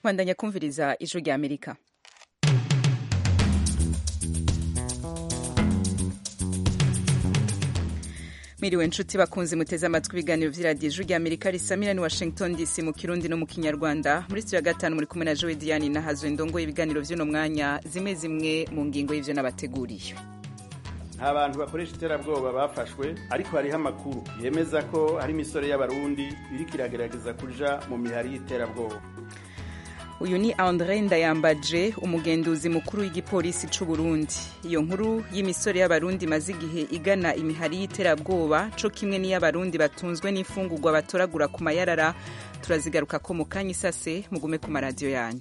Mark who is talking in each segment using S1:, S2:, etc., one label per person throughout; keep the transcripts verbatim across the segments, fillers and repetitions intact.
S1: Bandanya kumviriza ijwi rya Amerika. Miriwe nshuti bakunzi muteze amatwi ibiganiro vy'iradiyo ijwi rya Amerika risamira ni Washington D C mu Kirundi no mu Kinyarwanda. Muri studio ya gatanu muri kumwe na Joe Diane na Hazwe Ndongo ibiganiro vy'uno mwanya zimwe zimwe mu ngingo y'ivyo nabateguriye.
S2: Nta bantu bakoresha iterabwoba bafashwe, ariko hariho amakuru yemeza ko hari imisore y'abarundi iriko iragerageza kuja mu mihari y'iterabwoba.
S1: Uyu ni André Ndayambaje, umugenduzi mukuru w'igipolisi c'u Burundi. Iyo nkuru y'imisore y'abarundi maze igihe igana imihari y'iterabwoba co kimwe n'iy'abarundi batunzwe n'imfungurwa batoragura ku mayarara turazigaruka ko mu kanya isase mugume ku maradiyo yanyu.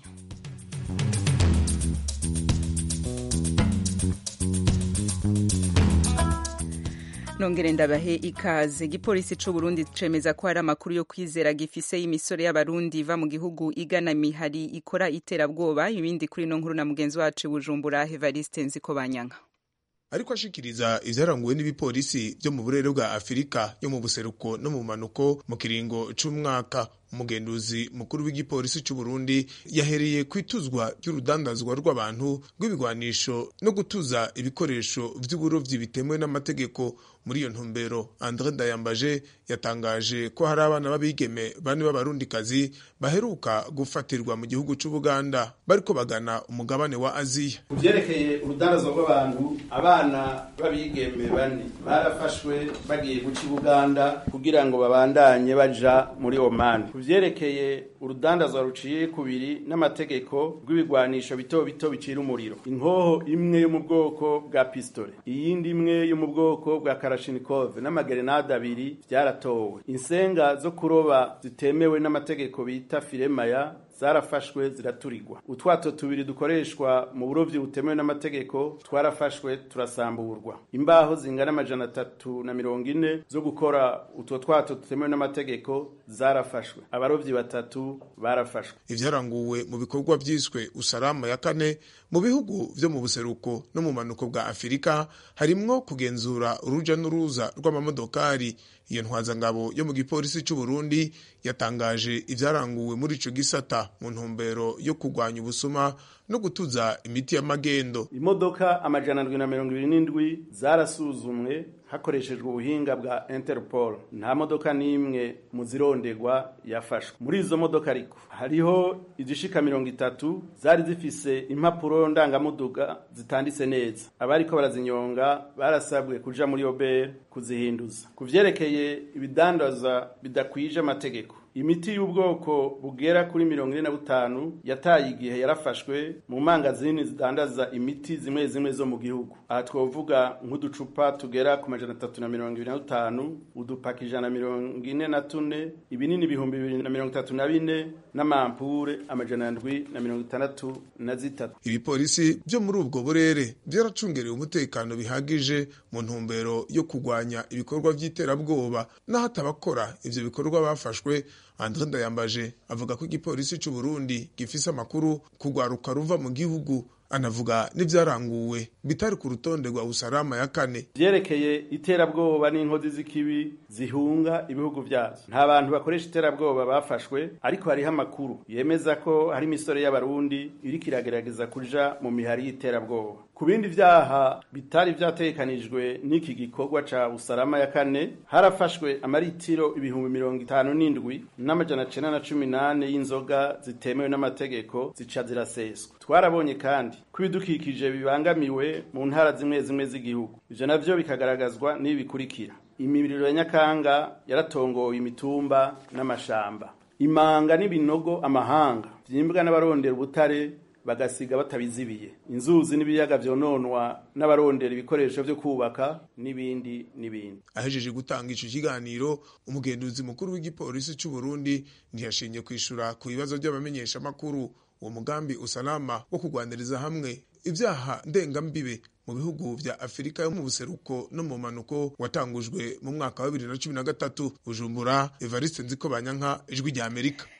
S1: Nongere ndabahe ikaze. Igipolisi c'u Burundi cemeza ko hari amakuru yo kwizera gifise y'imisore y'abarundi iva mu gihugu igana imihari ikora iterabwoba. Ibindi kuri no nkuru na mugenzi wacu Bujumbura Evariste Nzikobanyanka.
S3: Ariko ashikiriza ivyaranguwe n'ibipolisi byo mu burere bwa Afrika yo mu buseruko no mu manuko mu kiringo c'umwaka. Umugenduzi mukuru w'igipolisi c'u Burundi yahereye kwituzwa ry'urudandazwa rw'abantu rw'ibigwanisho no gutuza ibikoresho vy'uburovyi bitemewe n'amategeko. Muri iyo ntumbero André Ndayambaje yatangaje ko hari abana babigeme bane b'abarundikazi baheruka gufatirwa mu gihugu c'u Buganda bariko bagana umugabane wa Aziya.
S2: Kuvyerekeye urudandazwa rw'abantu, abana babigeme bane barafashwe bagiye guca Buganda kugira ngo babandanye baja muri Oman. Kuvyerekeye urudandazwa ruciye kubiri n'amategeko rw'ibigwanisho bito bito bicira umuriro, inkoho imwe yo mu bwoko bwa pistole, iyindi imwe yo mu bwoko bwa Kalashnikov n'amagerenade abiri vyaratowe. Insenga zo kuroba zitemewe n'amategeko bita firemaya zarafashwe ziraturirwa. Utwato tubiri dukoreshwa mu burovyi butemewe n'amategeko twarafashwe turasamburwa. Imbaho zingana amajana atatu na mirongo ine zo gukora utwo twato tutemewe n'amategeko zarafashwe. Abarovyi batatu barafashwe.
S3: Ivyaranguwe mu bikorwa vyiswe Usalama ya kane mu bihugu vyo mu buseruko no mu manuko bwa Afrika harimwo kugenzura uruja n'uruza rw'amamodokari. Iyo ntwazangabo yo mu gipolisi c'u Burundi yatangaje ivyaranguwe muri ico gisata mu ntumbero yo kugwanya ubusuma no gutuza imiti y'amagendo.
S2: Imodoka amajana ndwi na mirongo ibiri n'indwi zarasuzumwe hakoreshejwe ubuhinga bwa Interpol. Nta modoka n'imwe mu zirondegwa yafashwe. Muri izo modoka ariko hariho izishika mirongo itatu zari zifise impapuro ndangamuduga zitanditse neza. Abariko barazinyonga barasabwe kuja muri Ober kuzihinduza. Kuvyerekeye ibidandaza bidakwije amategeko, imiti y'ubwoko bugera kuri mirongo ine na butanu yataye igihe yarafashwe mu mangazini zidandaza imiti zimwe zimwe zo mu gihugu. Aha twovuga nk'uducupa tugera ku majana atatu na mirongo ibiri na butanu, udupaki ijana na mirongo ine na tune, ibinini ibihumbi bibiri na mirongo itatu na bine n'amampure amajana ndwi na mirongo itandatu na zitatu.
S3: Ibipolisi vyo muri ubwo burere vyaracungereye umutekano bihagije mu ntumbero yo kugwanya ibikorwa vy'iterabwoba n'ahatabakora ivyo bikorwa bafashwe. André Ndayambaje avuga ko igipolisi c'u Burundi gifise amakuru kugwaruka ruva mu gihugu. Anavuga n'ivyaranguwe bitari ku rutonde rwa Usalama ya kane.
S2: Vyerekeye iterabwoba n'inkozi z'ikibi zihunga ibihugu vyazo, nta bantu bakoresha iterabwoba bafashwe, ariko hariho amakuru yemeza ko hari imisore y'abarundi iriko iragerageza kuja mu mihari y'iterabwoba. Ku bindi vyaha bitari vyatekanijwe n'iki gikorwa ca Usalama ya kane, harafashwe amaritiro ibihumbi mirongo itanu n'indwi n'amajana cenda na cumi nane y'inzoga zitemewe n'amategeko zica ziraseswa. Twarabonye kandi ko ibidukikije bibangamiwe mu ntara zimwe zimwe z'igihugu. Ivyo navyo bikagaragazwa n'ibi bikurikira: imiriro ya Nyakanga yaratongoye imitumba n'amashamba, imanga n'ibinogo amahanga vyimbwa n'abarondera ubutare bagasiga batabizibiye, inzuzi n'ibiyaga vyononwa n'abarondera ibikoresho vyo kubaka n'ibindi n'ibindi.
S3: Ahejeje gutanga ico kiganiro, umugenduzi mukuru w'igipolisi c'u Burundi ntiyashinye kwishura ku bibazo by'abamenyesha makuru. Uwo mugambi Usalama wo kugwaniriza hamwe ivyaha ndengambibe mu bihugu vya Afrika yo mu buseruko no mu manuko watangujwe mu mwaka wa bibiri na cumi na gatatu. Bujumbura Evariste Nzikobanyanka, ijwi rya Amerika.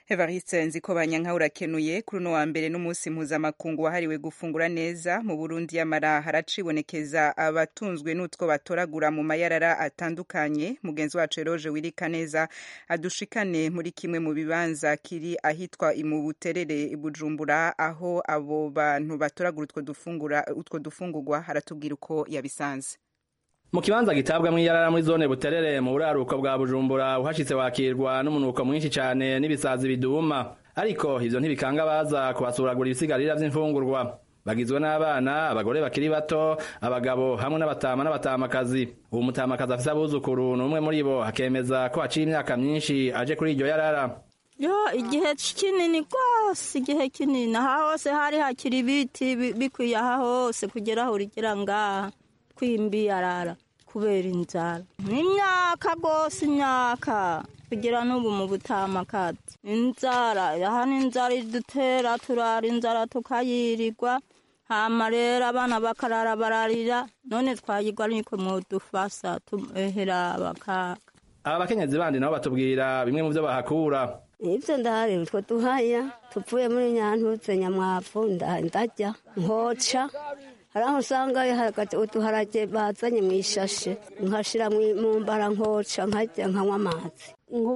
S1: Evariste Nzikobanyanka urakenuye kuri uno wa mbere n'umunsi mpuzamakungu wahariwe gufungura neza mu Burundi yamara haracibonekeza abatunzwe n'utwo batoragura mu mayarara atandukanye. Mugenzi wacu Eroje Wirikaneza adushikane muri kimwe mu bibanza kiri ahitwa mu Buterere Bujumbura aho abo bantu batoragura utwo dufungura utwo dufungurwa haratubwira uko yabisanze.
S4: Mu kibanza gitabwa mw'iyarara muri zone Buterere mu buraruko bwa Bujumbura uhashitse wakirwa n'umunuko mwinshi cyane n'ibisazi biduma, ariko ivyo ntibikanga baza kubasuragura ibisigarira vy'imfungurwa. Bagizwe n'abana, abagore bakiri bato, abagabo hamwe n'abatama n'abatamakazi. Uwo mutamakazi afise abuzukuru n'umwe muri bo akemeza ko aciye imyaka myinshi aje kuri iryo yarara.
S5: Yo igihe kinini rwose igihe kinini aha hose hari hakiri ibiti bikwiye aha hose kugera aho urigera ngaha kwimbi yarara kubera inzara n'imyaka rwose imyaka kugira n'ubu mu butamakazi inzara aha n'inzara idutera turara inzara tukayirirwa hama rero abana bakarara bararira none twayirwa niko mwodufasa tuhera bakaka.
S4: Aba bakenyezi bandi nabo batubwira bimwe mu byo bahakura.
S6: Ivyo ndahari utwo duhaya tupfuye muri Nyantutse Nyamwavu ndarya nkoca haraho usanga uduharage bazanye mw'ishashe nkashira mu mbara nkoca nkarya nkanywa amazi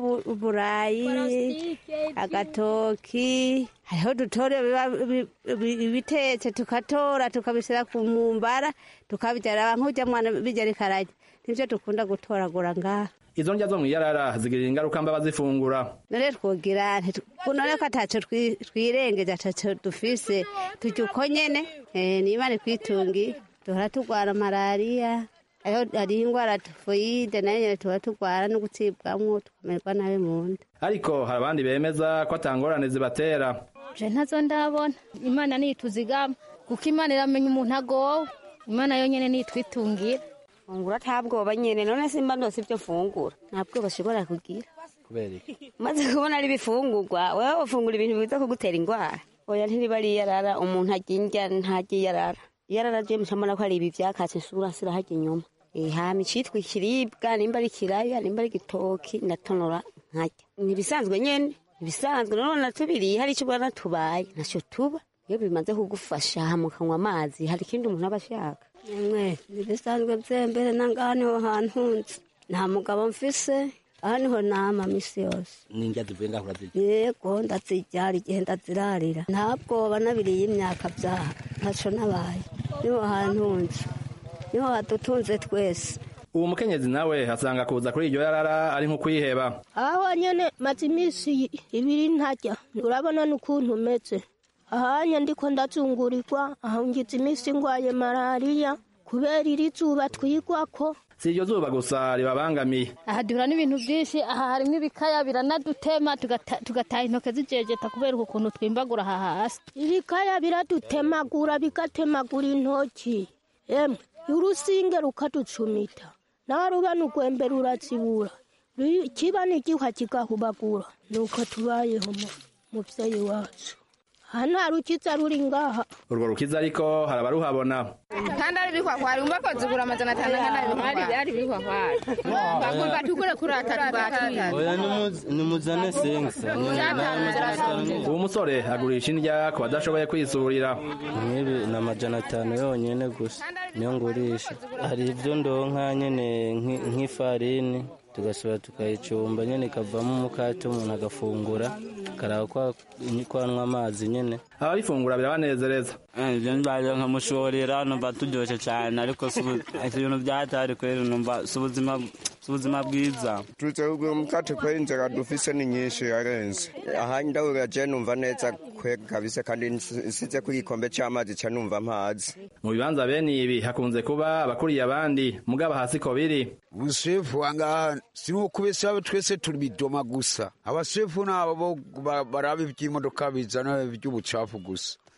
S6: nk'uburayi agatoki hariho dutore ibitetse tukatora tukabisira ku mumbara tukabibyara nk'ujya mwana bijya rikarajya nivyo dukunda gutoragura ngaha.
S4: Izo ndya zo mw'iyarara zigirira ingaruka mba bazifungura.
S6: None twogira none ko ataco twirengeje ataco dufise turya uko nyene niba ni kwitungi duhora turwara malariya hari ingwara tifoyide nayo nyene tuba turwara no gutsibwamwo tukamererwa nabi mu nda.
S4: Ariko hari abandi bemeza ko atangorane zibatera.
S7: Je ntazo ndabona Imana nituzigama kuko Imana iramenya umuntu agowe Imana yo nyene nitwitungira.
S6: Fungura ntabwoba nyene none simba ndose ibyo fungura ntabwo bashobora kugira
S4: kubera iki
S6: maze kubona ari bifungurwa wewe ufungura ibintu biza kugutera ingwara oya ntibari yarara umuntu aginjya ntagiye yarara yarara je mshamana ko ari ibi vyakatse sura sira haje nyuma eh hami citwa ikiribwa nimba ari kiraya nimba ari gitoki ndatonora nkajya nibisanzwe nyene nibisanzwe none natubiri hari cyo bwana tubaye naco tuba iyo bimaze kugufasha hamukanywa amazi hari kindi umuntu abashaka. Mwe nibisanzwe byembere nangane ho hantu nzi nta mugabo mfise aha niho nama misi yose
S4: ninjya duvenga kurazije
S6: yego ndazijyara igihe ndazirarira ntabwo banabiriye imyaka byaha ntaco nabaye niho hantu nzi niho hadutunze twese.
S4: Uwo mukenyezi nawe hasanga kuza kuri iryo yarara ari nko kwiheba.
S5: Aho nyene maze imisi ibiri ntajya urabona n'ukuntu meze ahanya ndiko ndazungurirwa aho ngize imisi ngwaye malariya kubera iri zuba twigwako.
S4: Si iryo zuba gusa ribabangamiye.
S7: Aha duhura n'ibintu byinshi aha harimo ibikaya biranadutema tugataha intoke zijejeta kubera ukuntu twimbagura aha hasi.
S5: Ibikaya biradutemagura bigatemagura intoki emwe urusinge rukaducumita nawe ruba n'ugwembe rurazibura kiba n'igihuha kigahubagura nuko tubayeho muvyeyi wacu. Hana rukiza ruri ngaha.
S4: Urwo rukiza ariko harabaruhabona.
S8: Kandi ari bikwa kwari umva ko zigura amajana atanu kandi ari ari bikwa kwari. Bagomba tukure kurata tubati.
S9: Oya nimuzane sengsa.
S4: Uwo musore agurisha indya ko badashoboye kwisurira.
S9: Nibi na amajana atanu yonyene gusa. Niyo ngurisha. Hari ivyo ndonka nyene nk'ifarini tugasubira tukayicumba nyene ikavamo umukate umuntu agafungura karaba kwa kwanwa amazi nyene
S4: ababifungura birabanezereza.
S9: Ivyo ndaje nkamushorera numva turyoshe cyane ariko ibintu byatari kwera numva subuzima subuzima bwiza
S10: tuze ubwo mukate kwera inzara dufise ni nyinshi yarenze aha ndawura je numva neza kwe kabisa kandi nsize ku gikombe cy'amazi cya numva amazi.
S4: Mu bibanza bene ibi hakunze kuba abakuriye abandi mugaba hasi ko biri
S11: umushefu wanga sino kubesa twese turi bidoma gusa abashefu nabo baraba iby'imodoka bizana iby'ubucafu gusa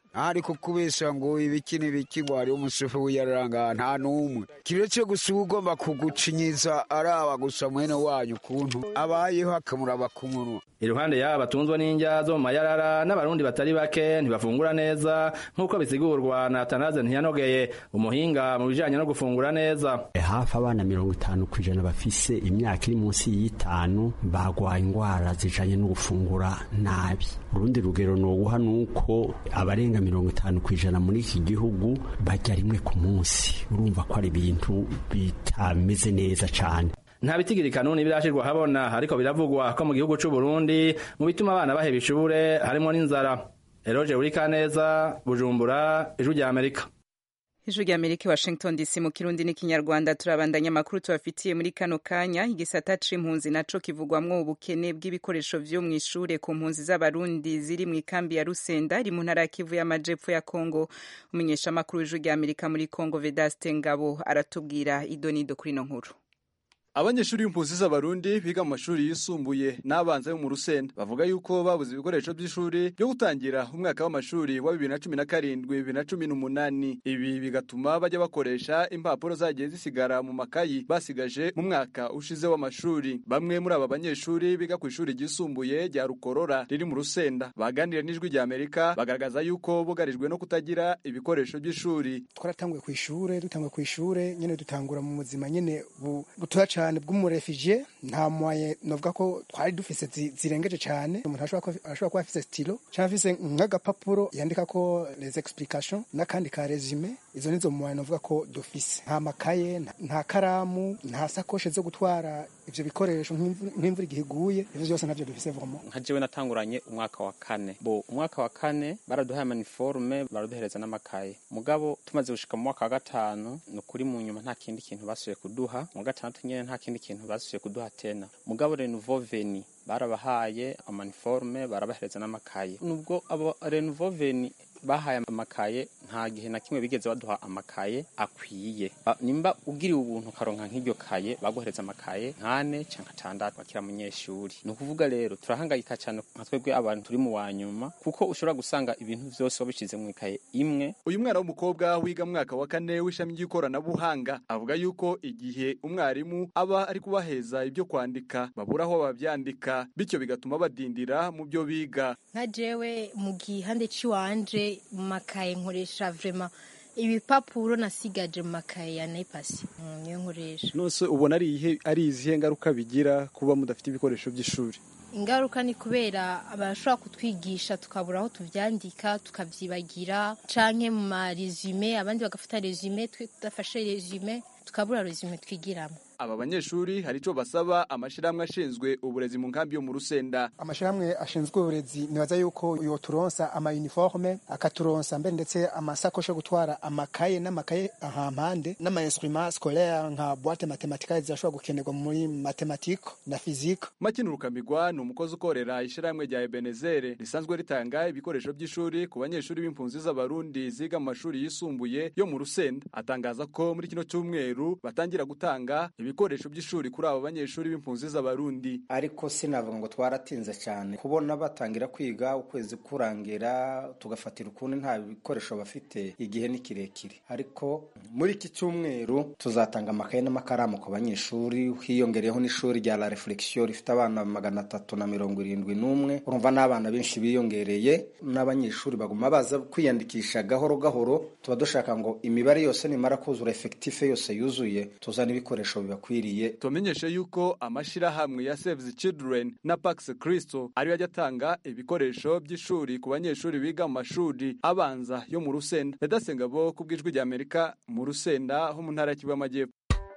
S11: ariko kubesha ngo ibiki n'ibiki ngo hariho umusufu w'iyaranga nta n'umwe kiretse gusa ugomba kugucinyiza araba gusa mwene wanyu ukuntu abayeho akamuraba ku munwa.
S4: Iruhande y'aba batunzwe n'indya zo mu mayarara n'abarundi batari bake ntibafungura neza nk'uko bisigurwa na Atanaze Ntiyanogeye umuhinga mu bijanye no gufungura neza.
S12: Hafi abana mirongo itanu kw'ijana bafise imyaka iri munsi y'itanu bagwaye ingwara zijanye no gufungura nabi. Urundi rugero noguha nuko abarenga mirongo itanu kw'ijana muri iki gihugu barya rimwe ku munsi. Urumva ko ari ibintu bitameze neza cane.
S4: Nta bitigiri kanuni birashirwa habona ariko biravugwa ko mu gihugu c'u Burundi mu bituma abana baheba ishure harimo n'inzara. Eroje Urikaneza, Bujumbura, Ijwi rya Amerika.
S1: Ijwi rya Amerika Washington D C mu Kirundi n'ikinyarwanda turabandanya makuru tubafitiye muri kano kanya. Igisata c'impunzi naco kivugwamwo ubukene bw'ibikoresho vyo mu ishure ku mpunzi z'abarundi ziri mu ikambi ya Rusenda iri mu ntara ya Kivu y'Amajepfo ya Kongo. Umunyesha makuru w'Ijwi rya Amerika muri Kongo Vedaste Ngabo aratubwira idonido kuri no nkuru.
S13: Abanyeshuri b'impunzi z'abarundi biga mu mashuri yisumbuye n'abanza yo mu Rusenda bavuga yuko babuze ibikoresho by'ishuri byo gutangira umwaka w'amashuri wa bibiri na cumi na karindwi bibiri na cumi n'umunani. Ibi bigatuma bajya bakoresha impapuro zagiye zisigara mu makayi basigaje mu mwaka ushize w'amashuri. Bamwe muri aba banyeshuri biga ku ishuri ryisumbuye rya Rukorora riri mu Rusenda baganira n'Ijwi rya Amerika bagaragaza yuko bugarijwe no kutagira ibikoresho by'ishuri.
S14: Twaratanguye ku ishure dutangwe ku ishure nyene dutangura mu muzima nyene butoya cyane bw'umurefugee nta moyen novuga ko twari dufise zirengeje cyane. Umuntu ashobora kuba afise stilo cyangwa afise nk'agapapuro yandika ko les explications n'akandi ka resume. Izo nizo moyen novuga ko dufise. Nta makaye, nta karamu, nta sakoshe zo gutwara ivyo bikoresho nk'imvura igihe iguye. Ivyo byose navyo dufise vraiment.
S15: Nka jewe natanguranye umwaka wa kane. Bo umwaka wa kane baraduhaye uniforme baraduhereza n'amakaye. Mugabo tumaze gushika mu mwaka wa gatanu no kuri mu nyuma nta kindi kintu basuye kuduha. Mu gatandatu nyene nta kindi kintu basuye kuduha tena. Mugabo renouveau veni barabahaye amaniforme barabahereza n'amakaye. Nubwo abo renouveau veni bahaye amakaye nta gihe na kimwe bigeze baduha amakaye akwiye. Nimba ugiriwe ubuntu karonka nk'iryo kaye baguhereza amakaye nkane canke atandatu bakira munyeshuri. No kuvuga rero turahangayika cyane nka twebwe abantu turi mu wanyuma kuko ushobora gusanga ibintu byose wabishize mu ikaye imwe.
S13: Uyu mwana w'umukobwa wiga mwaka wa kane w'ishami ry'ikorana buhanga avuga yuko igihe umwarimu aba ari kubaheza ibyo kwandika babura aho babyandika bityo bigatuma badindira mu byo biga.
S16: Nka jewe mu gihande ciwanje mu makaye nkoresha vraiment ibipapuro nasigaje mu makaye ya Nepasi niyo nkoresha.
S13: Nose ubona ari ihe ari izihe ngaruka bigira kuba mudafite ibikoresho by'ishuri?
S16: Ingaruka ni kubera abashobora kutwigisha tukabura aho tuvyandika tukavyibagira canke mu ma resume abandi bagafata resume twe tudafashe resume tukabura resume twigiramo.
S13: Aba banyeshuri hari ico basaba amashiramwe ashinzwe uburezi mu nkambi yo mu Rusenda.
S14: Amashiramwe ashinzwe uburezi nibaza yuko yo turonsa ama uniforme akaturonsa mbe ndetse amasakosho gutwara amakaye n'amakaye ahampande n'ama instruments scolaires nka boîte mathématique zashobora gukenerwa muri mathématique na physique.
S13: Makinu Rukambigwa ni umukozi ukorera ishiramwe rya Ebenezere risanzwe ritanga ibikoresho by'ishuri ku banyeshuri b'impunzi z'abarundi ziga mu mashuri yisumbuye yo mu Rusenda. Atangaza ko muri kino cyumweru batangira gutanga ibikoresho by'ishuri kuri abo banyeshuri b'impunzi z'abarundi.
S17: Ariko sinavuga ngo twaratinze cyane kubona batangira kwiga ukwezi kurangira tugafatira ukundi nta bikoresho bafite igihe ni kirekire. Ariko muri iki cyumweru tuzatanga amakaye n'amakaramu ku banyeshuri hiyongereyeho n'ishuri rya La Reflexion rifite abana magana atatu na mirongo irindwi n'umwe. Urumva n'abana benshi biyongereye n'abanyeshuri baguma baza kwiyandikisha gahoro gahoro. Tuba dushaka ngo imibare yose nimara kuzura effectif yose yuzuye tuzana ibikoresho bibakwiriye.
S13: Tumenyeshe yuko amashira hamwe ya Save the Children na Pax Christo ari yajatanga ibikoresho by'ishuri ku banyeshuri biga mu mashuri abanza yo mu Rusenda. Yadasengabo kubwijwi rya Amerika mu Rusenda ho mu ntara y'Kivu y'Amajyepfo.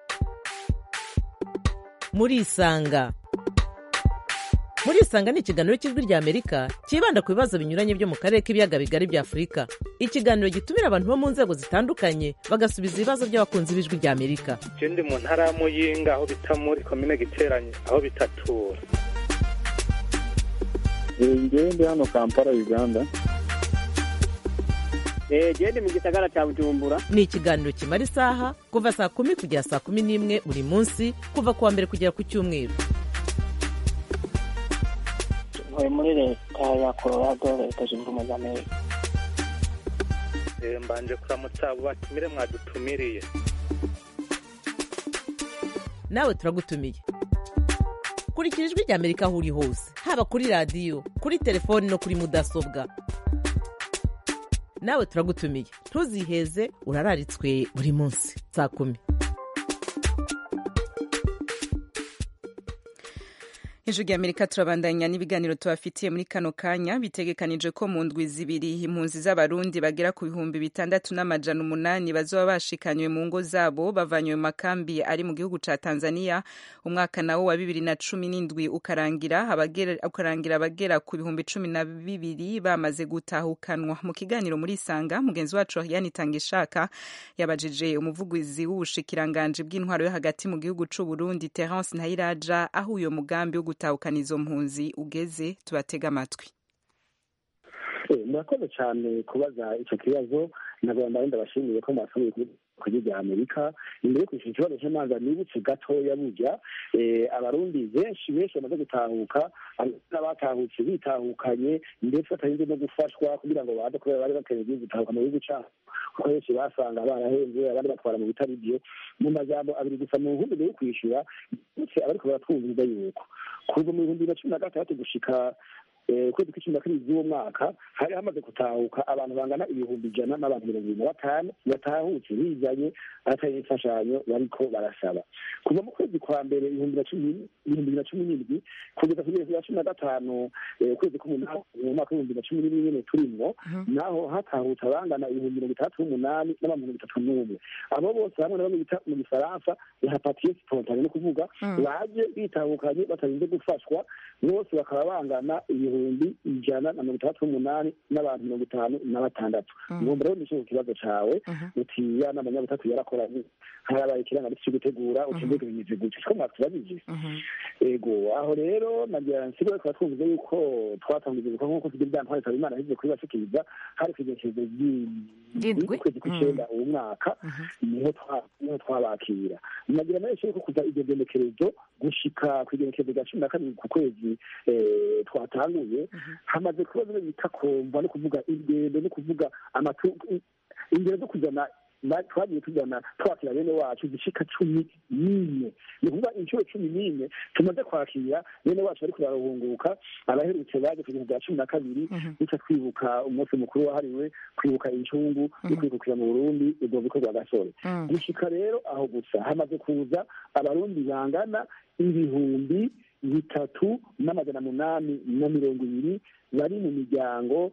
S18: Muri isanga Muri isanga ni ikiganiro cy'Ijwi rya Amerika kibanda ku bibazo binyuranye byo mu karere k'ibiyaga bigari bya Afurika. Ikiganiro gitumira abantu bo mu nzego zitandukanye bagasubiza ibibazo by'abakunzi b'Ijwi rya Amerika.
S19: Je ndi mu ntara ya Muyinga aho bita muri commune Giteranye aho bitatura.
S20: Ngewe ndi hano Kampala Uganda.
S21: Eh je ndi mu gisagara cya Bujumbura.
S18: Ni ikiganiro kimara isaha kuva saa kumi kugera saa kumi n'imwe buri munsi kuva kuwa mbere kugera ku cyumweru.
S21: Muri leta ya Colorado leta zunze ubumwe za Amerika.
S19: mbanje kuramutsa abo batumire mwadutumiriye.
S18: nawe turagutumiye. Kurikira ijwi rya Amerika aho uri hose, haba kuri radiyo, kuri telefoni no kuri mudasobwa. Nawe turagutumiye, ntuziheze, urararitswe buri munsi saa kumi.
S1: Ijwi rya Amerika turabandanya n'ibiganiro tubafitiye muri kano kanya. Bitegekanije ko mu ndwi zibiri impunzi z'abarundi bagera ku bihumbi bitandatu n'amajana umunani bazoba bashikanywe mu ngo zabo bavanywe mu makambi ari mu gihugu ca Tanzania. Umwaka nawo wa bibiri na cumi n'indwi ukarangira abagera ukarangira abagera ku bihumbi cumi na bibiri bamaze gutahukanwa. Mu kiganiro muri Sanga, mugenzi wacu Yani Tangishaka yabajije umuvugizi w'ubushikiranganje bw'intwaro yo hagati mu gihugu c'u Burundi Terence Ntayiraja aho uyo mugambi wo gutahukana izo mpunzi ugeze. Tubatega amatwi.
S2: Murakoze cyane kubaza icyo kibazo. Nagomba ndabashimiye ko mwasubiye kuri rya Amerika. Imbere ku kibazo cy'amanza nibutse gatoya burya abarundi benshi benshi bamaze gutahuka, n'abatahutse bitahukanye ndetse batarinze no gufashwa kugira ngo baze kubera bari bakeneye gutahuka mu gihugu cyabo, kuko benshi basanga barahenze abandi batwara mu bitari byo. Mu majambo abiri gusa mu nkumbi yo kwishyura ndetse abariko baratwumviza yuko kuva mu bihumbi bibiri na cumi na gatandatu gushika ukwezi kw'icumi na kabiri z'uwo mwaka hari hamaze gutahuka abantu bangana ibihumbi ijana n'abantu mirongo ibiri na batanu batahutse bizanye atari imfashanyo bariko barasaba. Kuva mu kwezi kwa mbere ibihumbi bibiri na cumi n'indwi kugeza kugeza bibiri na cumi na gatanu ukwezi k'umunani mu mwaka w'ibihumbi bibiri na cumi n'imwe nyene turimwo, naho hatahutse abangana ibihumbi mirongo itandatu n'umunani n'abantu mirongo itatu n'umwe. Abo bose hamwe nabo bita mu gifaransa hepatite spontane, no kuvuga baje bitahukanye batarinze gufashwa, bose bakaba bangana ibihumbi ijana na mirongo itandatu n'umunani n'abantu mirongo itanu na batandatu. Ngomba rero nishe ku kibazo cawe utiya n'amanyabutatu yarakoranye harabaye ikirangamisi cyo gutegura utembeke binyuze gutyo ko mwatubajije. Ego aho rero nagira nsigo ko twumvize yuko twatangije nk'uko tugira byantware tabi Imana hize kuri bashikiriza hari kwigekezo by'indwi kwezi kw'icenda uwo mwaka niho twabakira. Nagira nayo ko kuza iryo genekerezo gushika kwigenekerezo rya cumi na kabiri ku kwezi twatanguye hamaze kuba bimwe bita kumva no kuvuga ingendo no kuvuga ingendo zo kujana twagiye tujana twakira bene wacu zishika cumi n'imwe. Ni kuvuga inshuro cumi n'imwe tumaze kwakira bene wacu bariko barahunguka, abaherutse baje kugeza bya cumi na kabiri duca twibuka umunsi mukuru wahariwe kwibuka incungu no kwibukira mu Burundi ibyo bikorwa gasore. Gushika rero aho gusa hamaze kuza abarundi bangana ibihumbi bitatu n'amajana munani na mirongo ibiri bari mu miryango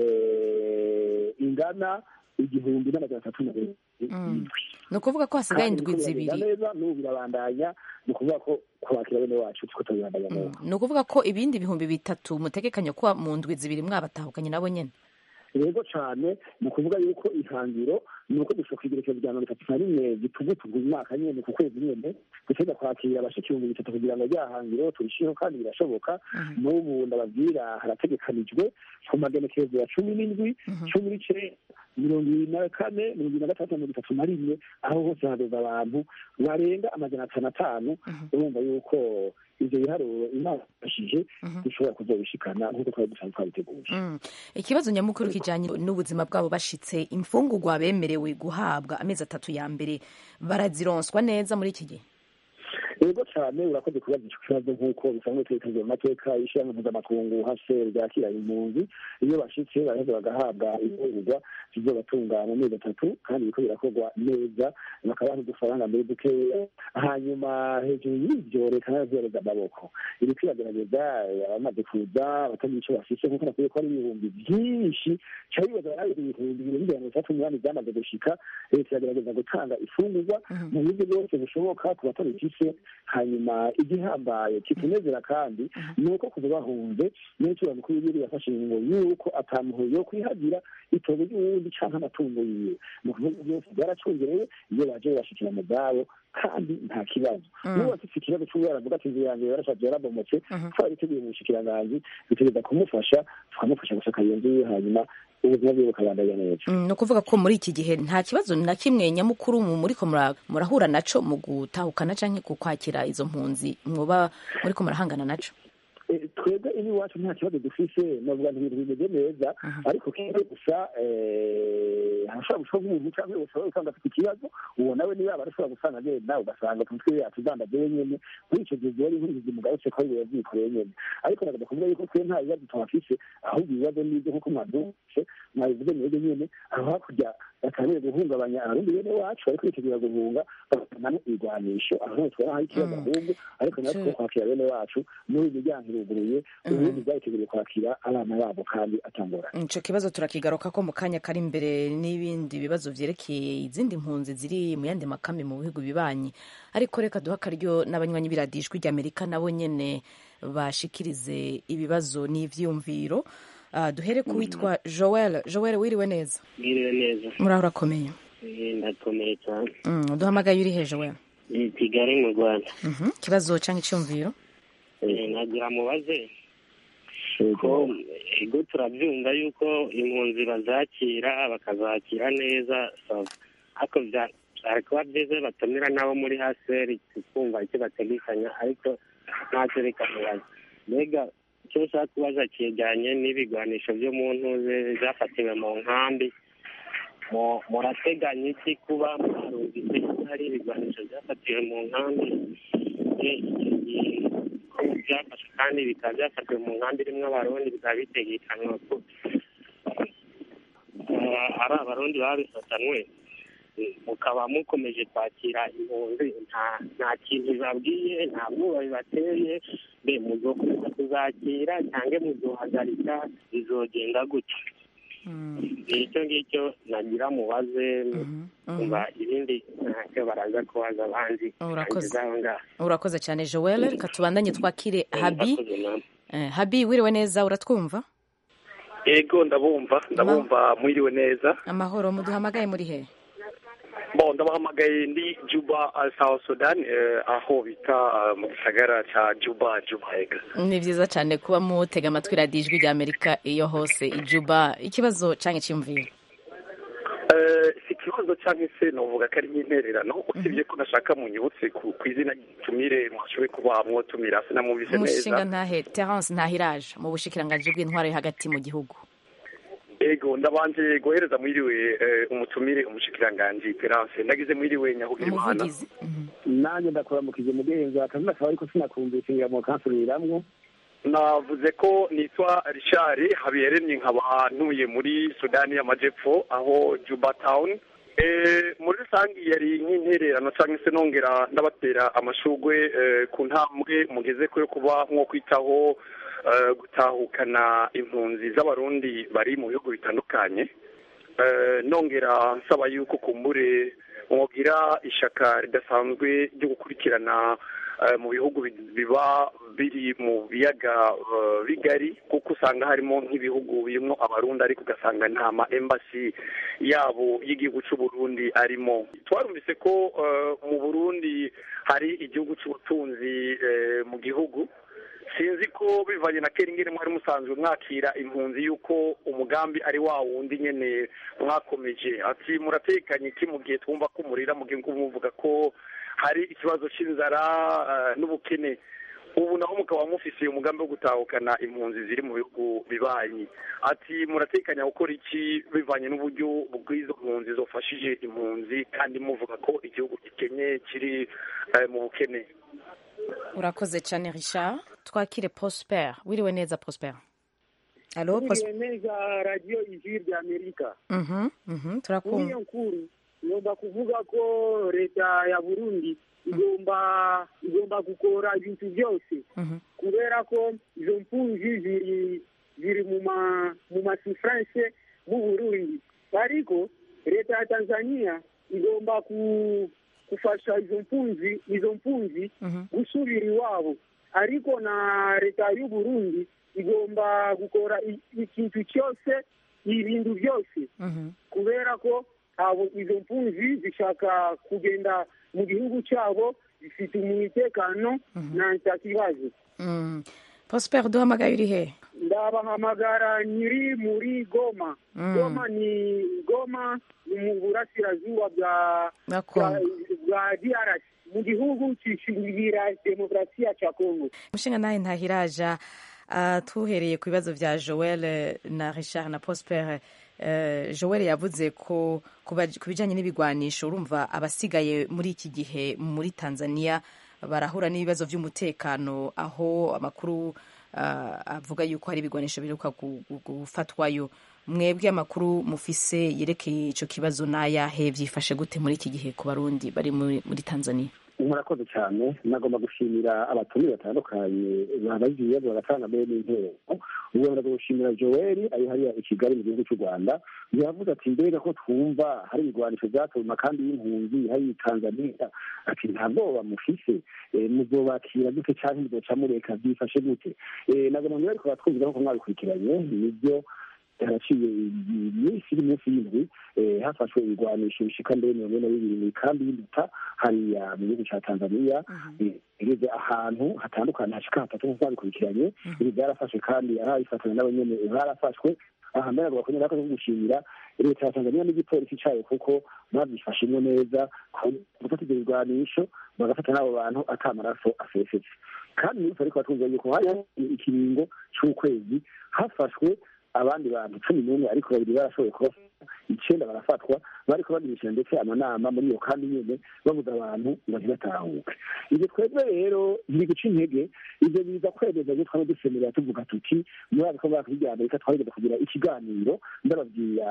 S2: ingana igihumbi n'amajana atatu na mirongo irindwi.
S22: Ni ukuvuga ko hasigaye indwi zibiri
S2: neza n'ubu birabandanya. Ni ukuvuga ko kwakira bene wacu tuko tubibandanya neza.
S22: Ni ukuvuga ko ibindi bihumbi bitatu mutegekanya kuba mu ndwi zibiri mwabatahukanye nabo nyene.
S2: Yego cyane, mu kuvuga yuko ihangiro ni uko dushobora kwigerekereza bya mirongo itatu na rimwe gitugutugu umwaka nyene ku kwezi nyene dushobora kwakira abashika ibihumbi bitatu kugira ngo rya hangiro turishireho, kandi birashoboka. N'ubu ndababwira harategekanijwe ku magenekerezo ya cumi n'indwi cumi n'icenda mirongo ibiri na kane mirongo ibiri na gatandatu mirongo itatu na rimwe aho hose hageze abantu barenga amajana atanu atanu. Urumva yuko ivyo biharuro Imana yafashije dushobora kuzobishikana nk'uko twari dusanzwe twabiteguye.
S22: Ikibazo nyamukuru kijanye n'ubuzima bwabo bashitse, imfungurwa bemerewe guhabwa amezi atatu ya mbere barazironswa neza muri iki gihe?
S2: Yego cyane, urakoze kubaza icyo kibazo nk'uko bisanzwe twerekanye mu mateka y'ishyirahamwe mpuzamakungu H C R ryakira impunzi. Iyo bashitse baraheza bagahabwa imfungurwa zizobatunga mu mezi atatu, kandi biriko birakorwa neza, bakabaha udufaranga mbere dukeya. Hanyuma hejuru y'ivyo reka narazoreza amaboko iriko iragerageza abamaze kuza batagira ico bafise, kuko nakwiye ko ari ibihumbi vyinshi ca bibaza ari ibihumbi bibiri mirongo itatu n'umunani vyamaze gushika. Leta iragerageza gutanga ifungurwa mu buryo bwose bushoboka ku batabifise. Hanyuma igihambaye kitunezera kandi ni uko kuva bahunze n'icyo mukuru w'igihugu yafashe ingingo yuko atamuhuye yo kwihagira itobo ry'uwundi canke amatungo yiwe. Mu kuvuga byose byaracungerewe iyo baje bashikira mu zabo, kandi nta kibazo. N'ubu afite ikibazo cy'uwo aravuga ati inzu yanjye yarashaje yarabomotse, twariteguye mu bushikiranganji dutegereza kumufasha tukamufasha gushaka iyo nzu, hanyuma ubuzima bwiwe bukabandanya neza.
S22: Ni ukuvuga ko muri iki gihe nta kibazo na kimwe nyamukuru muriko murahura naco mu gutahukana canke ku kwakira izo mpunzi mwoba muriko murahangana naco?
S2: twebwe ibi iwacu nta kibazo dufise navuga nti ibintu bimeze neza ariko kimwe gusa hashobora gushobora nk'umuntu cyangwa ushobora gusanga afite ikibazo uwo nawe niba yaba arashobora gusanga agenda ugasanga ku mutwe yacu udandagiye nyene muri icyo gihe ziba ari nk'inzu mugarutse ko ariwe yavyikoreye nyene ariko nagomba kuvuga yuko twe nta bibazo tuhafise ahubwo ibibazo n'ibyo kuko mwabyumvise mwabivuze mwebwe nyene aho hakurya batangiye guhungabanya abarundi bene wacu ariko bitegura guhunga bakanamo ibigwanisho aho twari hari ikibazo ahubwo ariko natwe two kwakira bene wacu muri imiryango iruguruye ubundi bwayiteguriye kwakira abana babo kandi atangorana
S22: ico kibazo turakigaruka ko mu kanya kari imbere n'ibindi bibazo vyerekeye izindi mpunzi ziri mu yandi makambi mu bihugu bibanyi ariko reka duha akaryo n'abanywanyi biradijwi ry'Amerika nabo nyene bashikirize ibibazo n'ivyumviro. Uh, duhere ku witwa Joel. Joel wiriwe neza?
S3: Wiriwe neza.
S22: Muraho urakomeye?
S3: Ndakomeye cyane.
S22: Mm, duhamagaye uri he Joel?
S3: Ni Kigali mu Rwanda.
S22: Mhm. Kibazo canke icyumviro?
S3: Eh nagira mubaze. Ko ego turabyumva yuko impunzi bazakira bakazakira neza sava. Ako bya ariko byize batumira nabo muri haseri tukumva icyo bategekanya ariko ntacyo reka mubaze. Mbega icyo ushaka kubaza kijyanye n'ibigwanisho byo mu ntuze byafatiwe mu nkambi murateganya iki kuba mwarumvise hari ibigwanisho byafatiwe mu nkambi byafashwe kandi bikaba byafatiwe mu nkambi irimo abarundi bikaba bitegekanywa ko ari abarundi babifatanwe mukaba mukomeje kwakira impunzi nta kintu bibabwiye nta bwoba bibateye mbe muzokomeza kuzakira cyangwa muzohagarika bizogenda gutya icyo ngicyo nagira mubaze umva ibindi ntacyo baraza kubaza abandi
S22: urakoze cyane Joel reka tubandanye twakire Habi Habi wiriwe neza uratwumva
S6: yego ndabumva ndabumva mwiriwe neza
S22: amahoro muduhamagaye muri he
S6: Bon, ndabahamagaye ndi Juba, South Sudan, aho bita mu gisagara ca Juba, Juba ega.
S22: Ni vyiza cyane kuba mutega amatwi radiyo ijwi rya Amerika iyo hose i Juba. Ikibazo canke cyumvira?
S6: Eh, si ikibazo canke se novuga ko ari nk'intererano, usibye ko nashaka munyibutse ku izina tumire mwashoboye kuba mwotumira sinamwumvise neza.
S22: Umushinga ntahe Terence Ntahiraje mu bushikiranganje bw'intwaro hagati mu gihugu.
S6: Ego ndabanje guhereza mwiriwe umutumire umushikiranganje Terence ndagize mwiriwe nyahugira imana
S2: nanjye ndakuramukije mugenzi akazina kawe ariko sinakumvise ngira mu kansuriramwo
S6: navuze ko nitwa Richard Habiyaremye nkaba ntuye muri Sudani y'Amajepfo aho Juba Town eh muri rusangi yari nk'intererano cyangwa se nongera ndabatera amashugwe ku ntambwe mugeze ko yo kuba nko kwitaho gutahukana impunzi z'abarundi bari mu bihugu bitandukanye nongera nsaba yuko kumbure mwogira ishaka ridasanzwe ryo gukurikirana mu bihugu biba biri mu biyaga bigari kuko usanga harimo nk'ibihugu birimo abarundi ariko ugasanga nta ma embassy yabo y'igihugu cy'u Burundi arimo twarumvise ko mu Burundi hari igihugu cy'ubutunzi mu gihugu sinzi ko bivanye na kera ingene mwari musanzwe mwakira impunzi yuko umugambi ari wa wundi nyene mwakomeje ati muratekanye iki mu gihe twumva ko murira mu gihe muvuga ko hari ikibazo cy'inzara n'ubukene ubu naho mukaba mufise umugambi wo gutahukana impunzi ziri mu bihugu bibanyi ati muratekanya gukora iki bivanye n'uburyo bw'izo mpunzi zofashije impunzi kandi muvuga ko igihugu gikenye kiri mu bukene.
S22: Urakoze cyane Richard. Twakire Prosper. Wiriwe neza Prosper. Allo
S21: Prosper. Wiriwe neza radio ijwi rya Amerika.
S22: Mhm mhm turakumva.
S21: Niyo nkuru ngomba kuvuga ko leta ya Burundi igomba igomba gukora ibintu byose kubera ko izo mpunzi ziri ziri mu ma mu masifranse mu Burundi ariko leta ya Tanzania igomba ku kufasha izo mpunzi izo mpunzi gusubira iwabo ariko na leta y'u Burundi igomba gukora ikintu cyose ibintu byose kubera ko abo izo mpunzi zishaka kugenda mu gihugu cyabo zifite umutekano na nta kibazo.
S22: Prosper duhamagaye uri he?
S21: Ndabahamagara nyiri muri Goma. Goma ni Goma mu burasirazuba bwa bwa D R C. mu gihugu cishingira demokrasia ca Kongo.
S22: Mushinga naye ntahiraja uh, tuhereye ku bibazo vya Joel na Richard na Prosper. Uh, Joel yavuze ko ku bijanye n'ibigwanisho urumva abasigaye muri iki gihe muri Tanzania barahura n'ibibazo vy'umutekano aho amakuru uh, avuga yuko hari ibigwanisho biruka gufatwayo. Mwebwe amakuru mufise yerekeye ico kibazo n'ayahe vyifashe gute muri iki gihe ku barundi bari muri, muri Tanzania?
S2: Murakoze cyane, nagomba gushimira abatumire batandukanye babagiye bagatanga mbere n'intero. Ubu nagomba gushimira Joel ari hariya i Kigali mu gihugu cy'u Rwanda, yavuze ati mbega ko twumva hari ibigwanisho byatuma kandi y'impunzi hari Tanzania, ati ntabwo bamufise muzobakira gute cyangwa muzoca mureka byifashe gute. Nagomba ngo ariko batwumvira ko mwabikurikiranye nibyo haraciye iminsi iri munsi y'indwi hafashwe ibigwanisho bishika mbere mirongo ine na bibiri mu kambi y'Induta hariya mu gihugu ca Tanzania, igeze ahantu hatandukanye hashika hatatu nk'uko babikurikiranye. Ibi byarafashwe kandi ababifatanya nabo nyene barafashwe. Aha mbere ngo bakomeza ko gushimira leta ya Tanzania n'igipolisi cayo kuko babyifashemo neza gufata ibyo bigwanisho bagafata n'abo bantu atamaraso asesetse. Kandi niba ariko batunze yuko hari ikiringo c'ukwezi hafashwe abandi bantu cumi n'umwe ariko babiri barashoboye kubafata, icenda barafatwa bariko bagirisha ndetse amanama muri iyo kandi nyene babuza abantu ngo ntibatahuke. Ibyo twebwe rero biri guca intege, ivyo biza kwemeza ibyo twaba dusemerera tuvuga tuti muri ako mwaka w'Amerika twarigeze kugira ikiganiro ndababwira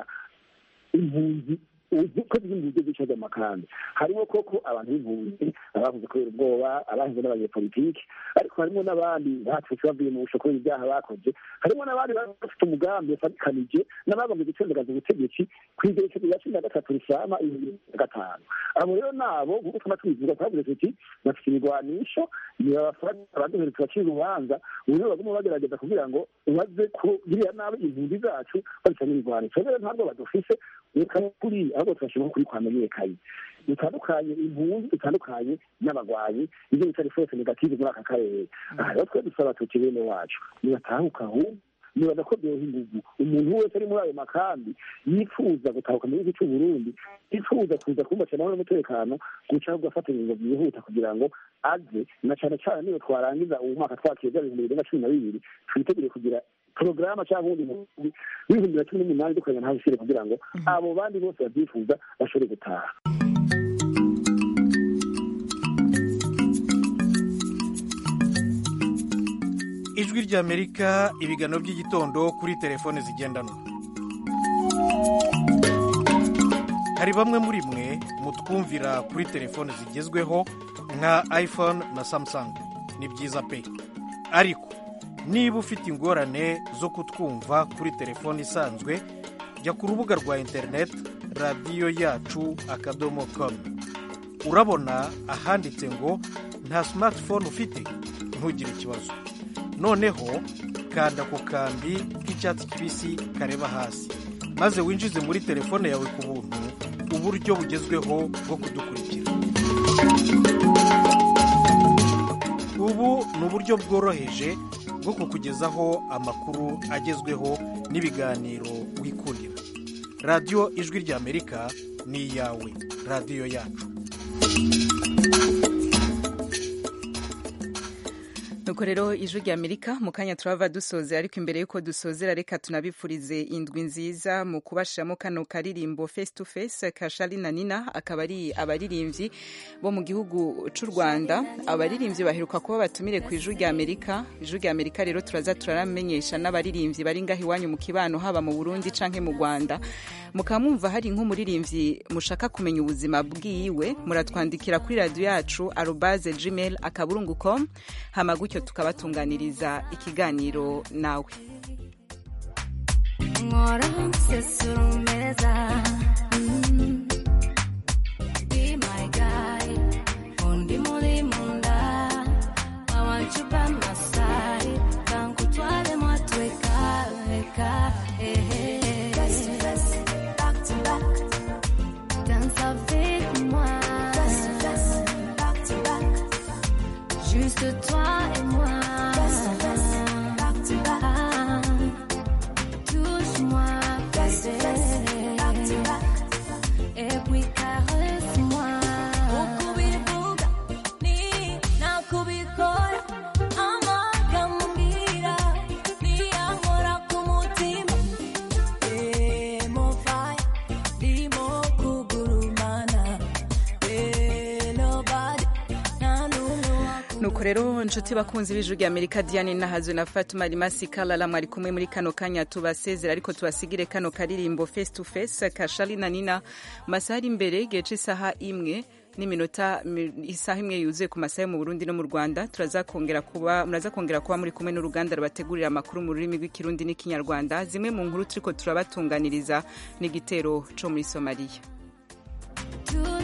S2: impunzi uko z'impunzi z'icaga amakambi. Harimo koko abantu b'impunzi abavuze kubera ubwoba, abahize n'abanyepolitiki, ariko harimo n'abandi batutse bavuye mu busho kubera ibyaha bakoze, harimo n'abandi bafite umugambi wafatikanije n'abagombye gutembagaza ubutegetsi kw'igerekezo rya cumi na gatatu risama ibihumbi na gatanu. Abo rero nabo nk'uko twaba tubivuga twavuze tuti bafite ibigwanisho nibabafata abaduhere tubacira urubanza, ubu rero baguma bagerageza kugira ngo baze kugirira nabi impunzi zacu babicanye ibigwanisho. Rero ntabwo badufise reka kuri ahubwo turashobora kuri kwamenyekanye bitandukanye impunzi bitandukanye n'abagwanyi ibyo bitari force negative muri aka karere. Aha rero twe dusaba tuti bene wacu nibatahuka ahubwo nibaza ko byohingugu umuntu wese ari muri ayo makambi yifuza gutahuka mu gihugu cy'u Burundi, yifuza kuza kumbaca nawe n'umutekano guca ahubwo afata ingingo byihuta kugira ngo aze, na cyane cyane niyo twarangiza uwo mwaka twakiye bya bibiri na cumi na bibiri twitegure kugira porogaramu cyangwa ubundi mubi w'ibihumbi na cumi n'umunani dukorana nta bishire kugira ngo abo bandi bose babyifuza bashobore gutaha.
S5: Ijwi ry'Amerika, ibiganiro by'igitondo kuri telefone zigendanwa. Hari bamwe muri mwe mutwumvira kuri telefone zigezweho nka iPhone na Samsung, ni byiza pe. Ariko niba ufite ingorane zo kutwumva kuri telefone isanzwe, jya ku rubuga rwa internet radiyo yacu akadomo com. Urabona ahanditse ngo nta smartphone ufite, ntugire ikibazo. Noneho kanda ku kambi k'icyatsi kibisi kareba hasi, maze winjize muri telefone yawe ku buntu uburyo bugezweho bwo kudukurikira. Ubu ni uburyo bworoheje bwo kukugezaho amakuru agezweho n'ibiganiro wikundira. Radiyo Ijwi ry'Amerika ni iyawe, radiyo yacu.
S1: Nuko rero Ijwi ry'Amerika mu kanya turava dusoze, ariko imbere yuko dusozera reka tunabifurize indwi nziza mu kubashiramo kano karirimbo face to face ka Charly na Nina, akaba ari abaririmbyi bo mu gihugu c'u Rwanda. Abaririmbyi baheruka kuba batumire ku Ijwi ry'Amerika. Ijwi ry'Amerika rero turaza turamenyesha n'abaririmbyi bari ngaho iwanyu mu kibano, haba mu Burundi canke mu Rwanda. Mukamumva hari nk'umuririmbyi mushaka kumenya ubuzima bwiwe, muratwandikira kuri radio yacu arobase gmail akaburungu com, hama gutyo tukabatunganiriza ikiganiro nawe.
S7: Nkora sesurumeza, mm. Be my guy, undi muri munda, I want you by my side, kankutware mwatweka, eka, eh, eh. Face to face, back to back, dance avec moi. Face to face, back to back, juste toi et moi. Face to face, back to back, touche-moi, face to face, back to back, et puis caresse-moi. Ukubivuga,
S1: nuko rero nshuti bakunzi b'ijwi rya Amerika, Diane Nahazwe na Fatuma Rimasi Kalala mwari kumwe muri kano kanya tubasezera, ariko tubasigire kano karirimbo face to face ka Charly na Nina masaha ari imbere igihe cy'isaha imwe n'iminota isaha imwe yuzuye ku masaha yo mu Burundi no mu Rwanda. Turaza kongera kuba muraza kongera kuba muri kumwe n'uruganda rubategurira amakuru mu rurimi rw'ikirundi n'ikinyarwanda. Zimwe mu nkuru turiko turabatunganiriza n'igitero co muri Somalia.